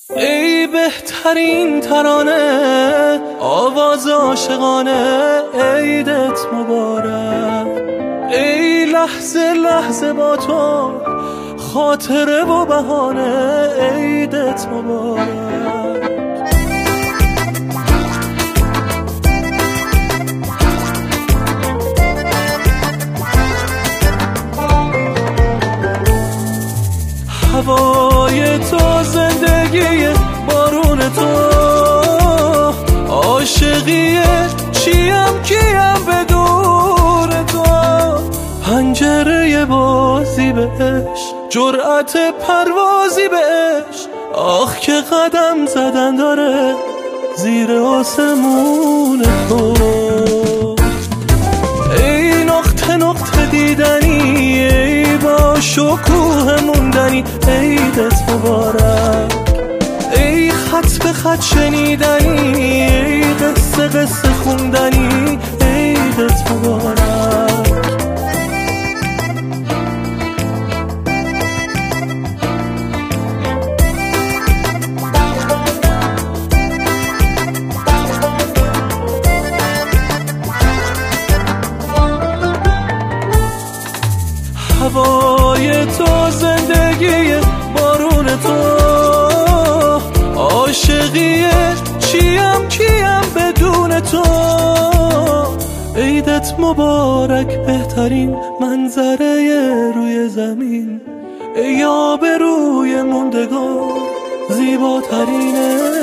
ای بهترین ترانه، آواز عاشقانه، عیدت مبارک. ای لحظه لحظه با تو، خاطره و بهانه، عیدت مبارک. هوای تو، زندگی بارون تو، عاشقیه چیم کیم بدون تو. پنجره بازی به عشق، جرأت پروازی به عشق، آخ که قدم زدن داره زیر آسمون تو. ای نقطه نقطه دیدنی، ای با شکوه موندنی، عیدت مبارک. ای خط به خط شنیدنی، ای قصه قصه خوندنی، عیدت مبارک. هوای تو، زندگی بارون تو، عاشقیه چیم کیم بدون تو. عیدت مبارک، بهترین منظره روی زمین، ای آب روی موندگار، زیباترین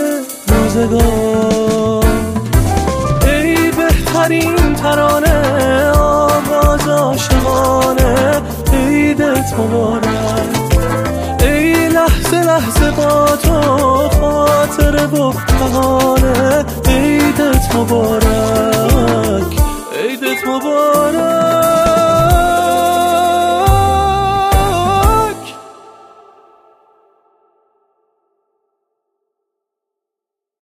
روزگار. ای بهترین ترانه، آواز عاشقانه، عیدت مبارک. ای لحظه لحظه با تو، خاطره و بهانه، عیدت مبارک، عیدت مبارک.